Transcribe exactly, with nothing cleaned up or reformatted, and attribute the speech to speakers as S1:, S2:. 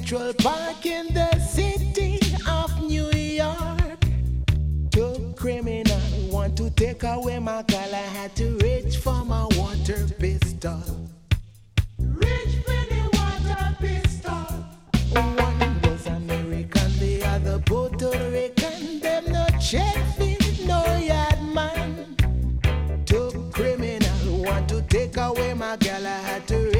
S1: Central Park in the city of New York. Two criminal want to take away my girl. I had to reach for my water pistol. Reach for the water pistol. One was American, the other Puerto Rican. Them no check fit, no yard man. Two criminal want to take away my girl. I had to